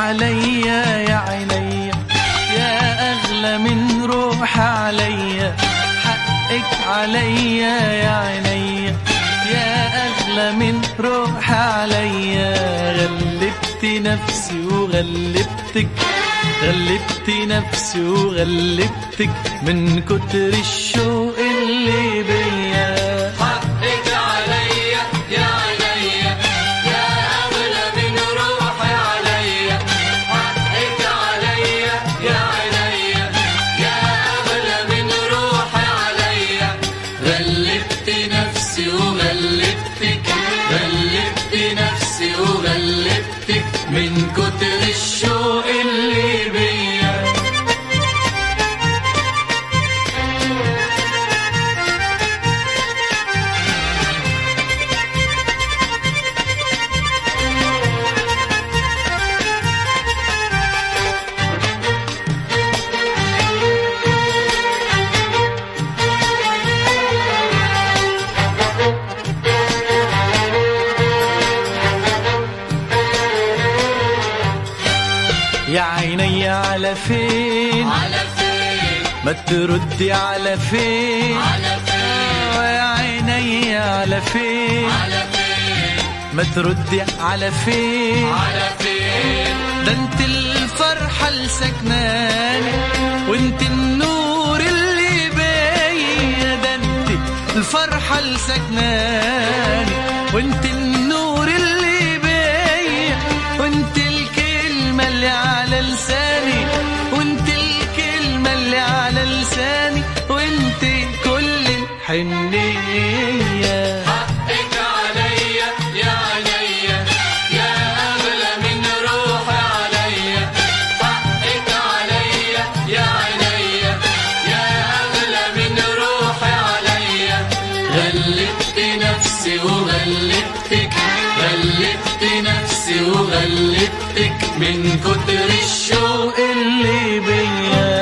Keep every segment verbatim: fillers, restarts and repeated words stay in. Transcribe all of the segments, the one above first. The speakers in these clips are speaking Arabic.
عليا يا عينيا، يا أغلى من روح عليا، حقك عليا يا عينيا، يا أغلى من روح عليا. غلبت نفسي وغلبتك، غلبت نفسي وغلبتك من كتر الشوق اللي بيا. حقك عليا يا عينيا، يا أغلى من روحي عليا، حقك عليا يا عينيا، يا أغلى من روحي عليا. غلبت نفسي وغلبتك، غلبت نفسي وغلبتك من كتر الشوق اللي بيا. يا عيني على فين، على فين، ما تردي على فين، على فين، يا عيني على فين، على فين، ما تردي على فين، على فين. ده انت الفرحة السكناني وانت النور اللي بيا، ده انت الفرحة السكناني وانت النور اللي بيا، وانت الكلمة اللي على لساني، وانت الكلمة اللي على لساني، وانت كل الحنية. حقك عليا يا عينيا، يا أغلى من روحي عليا، حقك عليا يا عينيا، يا أغلى من روحي عليا. غلبت نفسي وغلبتك، غلبت نفسي وغلبتك من كتر الشوق اللي بيا.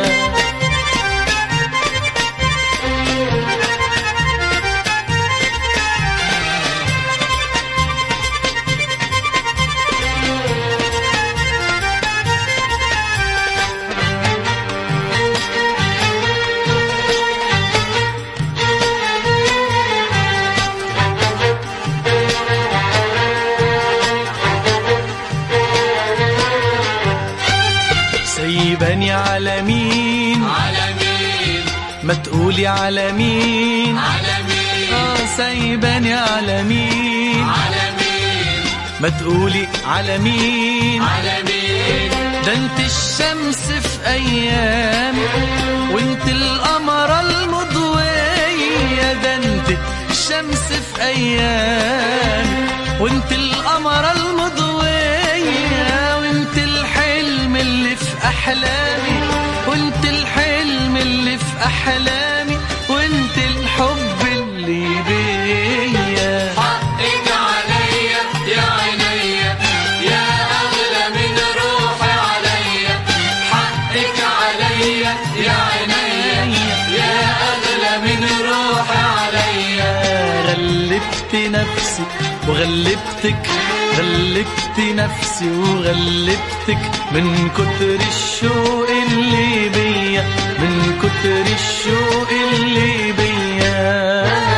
سيباني على مين، على مين، ما تقولي على مين، على مين، اه سيباني على مين، على مين، ما تقولي على مين، على مين. ده انت الشمس في ايامي وانت القمر المضوية، ده انت الشمس في ايامي وانت القمر المضوية، وانت الحلم اللي في احلامي، وانت الحلم اللي في احلامي، وانت الحب اللي بيا. حقك عليا يا عينيا، يا أغلى من روحي عليا، حقك عليا يا عينيا، يا أغلى من روحي عليا. غلبت نفسي وغلبتك، غلبت نفسي وغلبتك من كتر الشوق اللي بيا، من كتر الشوق اللي بيا.